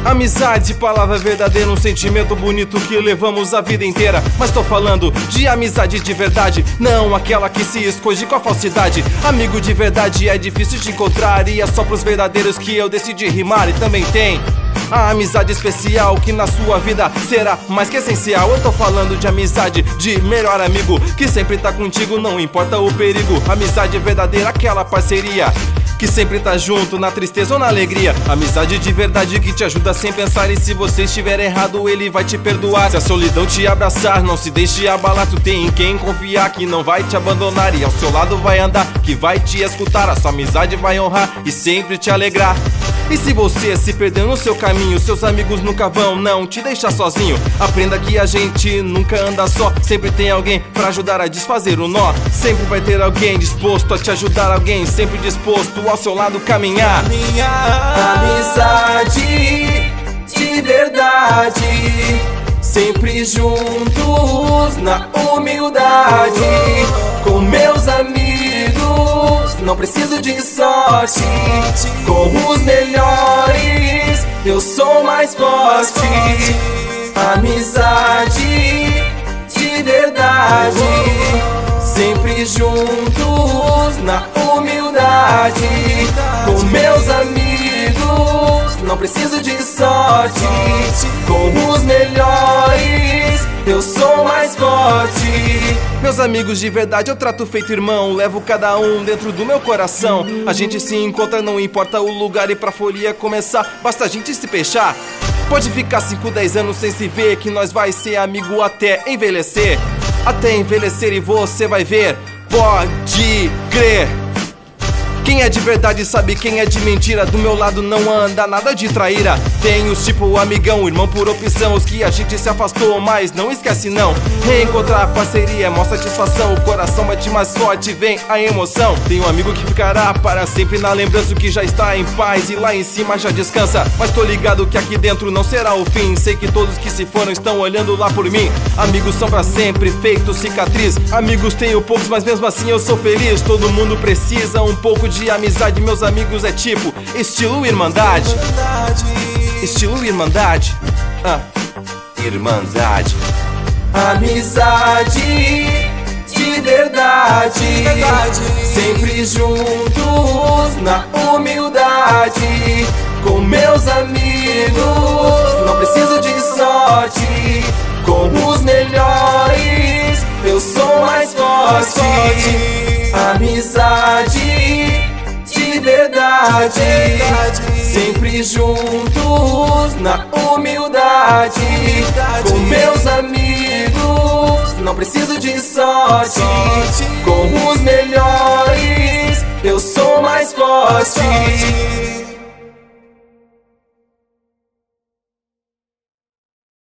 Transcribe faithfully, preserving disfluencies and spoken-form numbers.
Amizade, palavra verdadeira, um sentimento bonito que levamos a vida inteira. Mas tô falando de amizade de verdade, não aquela que se esconde com a falsidade. Amigo de verdade é difícil de encontrar, e é só pros verdadeiros que eu decidi rimar. E também tem a amizade especial, que na sua vida será mais que essencial. Eu tô falando de amizade de melhor amigo, que sempre tá contigo, não importa o perigo. Amizade verdadeira, aquela parceria que sempre tá junto na tristeza ou na alegria. Amizade de verdade que te ajuda sem pensar, e se você estiver errado ele vai te perdoar. Se a solidão te abraçar, não se deixe abalar. Tu tem em quem confiar, que não vai te abandonar, e ao seu lado vai andar, que vai te escutar. A sua amizade vai honrar e sempre te alegrar. E se você se perder no seu caminho, seus amigos nunca vão não te deixar sozinho. Aprenda que a gente nunca anda só, sempre tem alguém pra ajudar a desfazer o nó. Sempre vai ter alguém disposto a te ajudar, alguém sempre disposto ao seu lado caminhar. Minha amizade de verdade, sempre juntos na humildade. Com meus amigos não preciso de sorte, com os melhores eu sou mais forte. Amizade de verdade, sempre juntos na humildade. Com meus amigos não preciso de sorte, com os melhores eu sou mais forte. Meus amigos de verdade eu trato feito irmão, levo cada um dentro do meu coração. A gente se encontra, não importa o lugar, e pra folia começar basta a gente se fechar. Pode ficar cinco, dez anos sem se ver, que nós vai ser amigo até envelhecer. Até envelhecer e você vai ver, pode crer. Quem é de verdade sabe quem é de mentira, do meu lado não anda nada de traíra. Tem os tipo amigão, irmão por opção, os que a gente se afastou, mas não esquece não. Reencontrar parceria, mostra satisfação, o coração bate mais forte, vem a emoção. Tem um amigo que ficará para sempre na lembrança, que já está em paz e lá em cima já descansa. Mas tô ligado que aqui dentro não será o fim, sei que todos que se foram estão olhando lá por mim. Amigos são pra sempre, feito cicatriz. Amigos tenho poucos, mas mesmo assim eu sou feliz. Todo mundo precisa um pouco de amizade, meus amigos é tipo estilo irmandade. Estilo irmandade. Ah, irmandade. Amizade de verdade, sempre juntos na humildade. Com meus amigos não preciso de sorte, com os melhores eu sou mais forte. Amizade de verdade, sempre juntos na humildade. Com meus amigos não preciso de sorte, com os melhores eu sou mais forte.